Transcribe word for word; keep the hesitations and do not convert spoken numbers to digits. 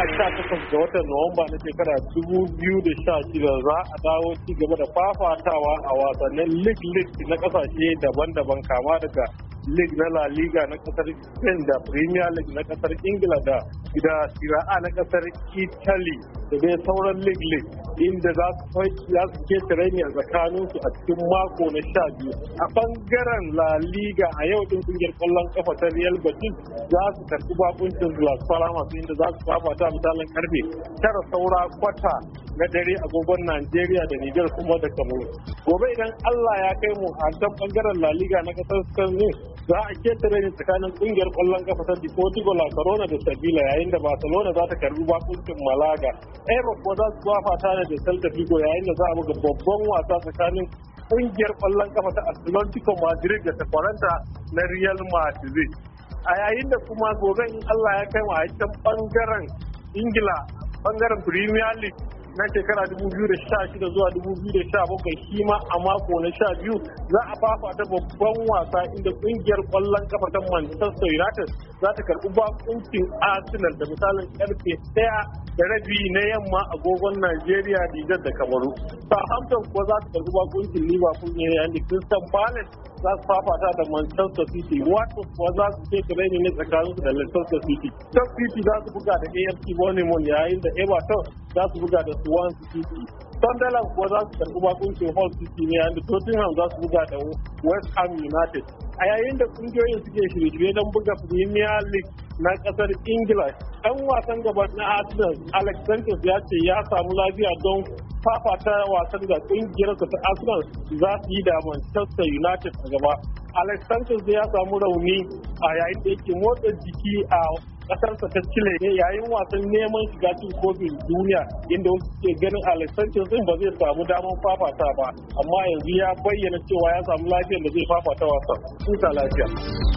sha takwas ga watan Nuwamba na shekara dubu biyu da sha shida za a dawo ci gaba da fafatawa a wasannin League League na kasashe daban-daban, kama daga League na La Liga na kasar Spain da Premier League na kasar Ingila da da Serie A na kasar Italy da dai sauran League League, inda za su za su ke tireni a tsakanin su a cikin mako na sha biyu. A bangaren La Liga a yau din kungiyar kwallon kafa ta Real Betis za su karbi bakuncin Las Palmas, inda za su fafata misalin karfe tara saura kwata na dare agogon Najeriya da Nijar kuma da Kamaru. Gobe idan Allah ya kai mu a can bangaren La Liga na kasar Spain za a ketare ne tsakanin kungiyar kwallon kafa ta Deportivo La Corona da Sevilla, yayin da Barcelona za ta karbi bakuncin Malaga. Eibar kuwa za su fafata ne da Celta Vigo, yayin da za a buga babban wasa tsakanin kungiyar kwallon kafa ta Atlético Madrid da takwaranta na Real Madrid. A yayin da kuma gobe in Allah ya kai mu a can bangaren Ingila, bangaren Premier League na shekara dubu biyu da sha shida zuwa dubu biyu da sha bakwai, shi ma a mako na sha biyu za a fafata babban wasa inda kungiyar kwallon kafa ta Manchester United za ta karbi bakuncin Arsenal da misalin karfe daya da rabi na yamma agogon Najeriya, Nijar da Kamaru. Southampton kuwa za ta karbi bakuncin Liverpool ne, yayin da Crystal Palace za su fafata da Manchester City. Watford kuwa za su ce tireni ne tsakaninsu da Leicester City. Stoke City za su buga da A F C Bournemouth, yayin da Everton za su buga da Swansea City. Sunderland kuwa za su karɓi bakuncin Hull City ne, yayin da Tottenham za su buga da West Ham United. A yayin da kungiyoyin suke shirye-shirye don buga Premier League na kasar Ingila, ɗan wasan gaba na Arsenal Alex Sanchez ya ce ya samu lafiya don fafata wasan da kungiyarsa ta Arsenal za su yi da Manchester United a gaba. Alex Sanchez ya samu rauni a yayin da yake motsa jiki a kasarsa ta Chile ne yayin wasan neman shiga cikin kofin duniya, inda wasu ke ganin Alex Sanchez din ba zai samu damar fafata ba, amma yanzu ya bayyana cewa ya samu lafiyar da zai fafata wasan. Huta lafiya.